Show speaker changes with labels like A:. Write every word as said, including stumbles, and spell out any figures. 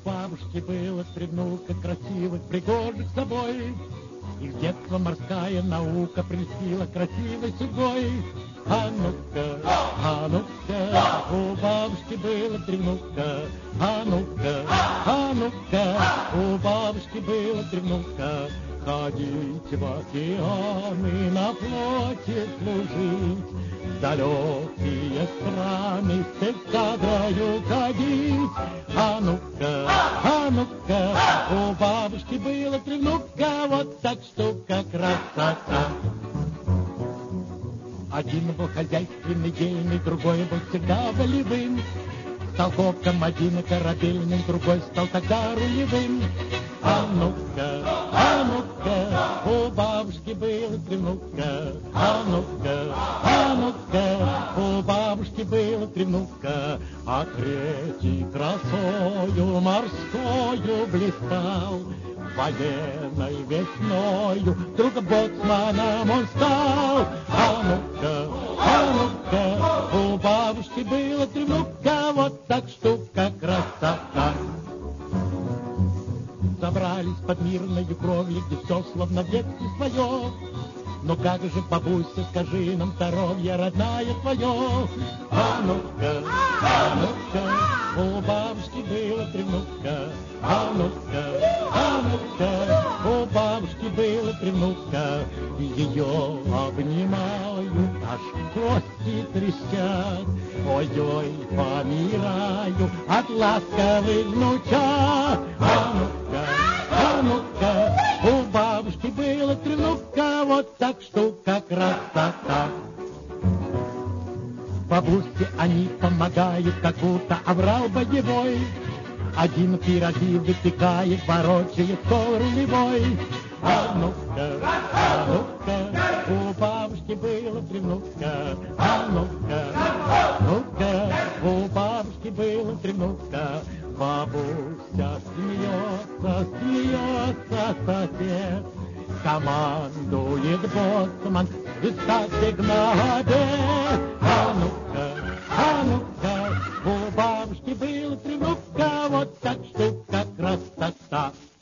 A: бабушки было три внука красивых, пригожих собой. Их детство морская наука прельстила красивой судьбой. А ну-ка, а ну-ка, у бабушки было три внука. А ну-ка, а ну-ка, у бабушки было три внука. Ходить в океаны, на флоте служить, в далекие страны с эскадрою ходить. А ну-ка, а ну-ка, у бабушки было три внука, вот так штука красота. Один был хозяйственный, дельный, другой был всегда волевым. Стал копком, один корабельным, другой стал тогда рулевым. А ну-ка, а ну-ка, у бабушки было три внука. А ну-ка, а ну-ка, у бабушки было три внука. А третий красою морскою блистал, военной весною вдруг боцманом он стал. А ну-ка, а ну-ка, у бабушки было три внука, вот так штука красота. Собрались под мирною кровлей, где все словно в детстве свое. Но как же, бабуся, скажи нам здоровье родная твое. А ну-ка, а ну-ка, у бабушки было три внука. А ну-ка, а ну-ка, у бабушки было три внука. Ее обнимаю, аж кости трещат. Ой-ой, помираю от ласковых внучат. А ну-ка, а ну-ка, у бабушки было три внука, вот так штука красота. Бабушке они помогают, как будто оврал боевой. Один пироги выпекает, ворочает стол рулевой. А ну-ка, а ну-ка, у бабушки было три внука. А ну-ка, а ну-ка, у бабушки было три внука. Бабуся смеется, смеется сосед. Командует боцман, искать сигнале. А ну-ка, а ну-ка, у бабушки было три внука, вот так штука красота.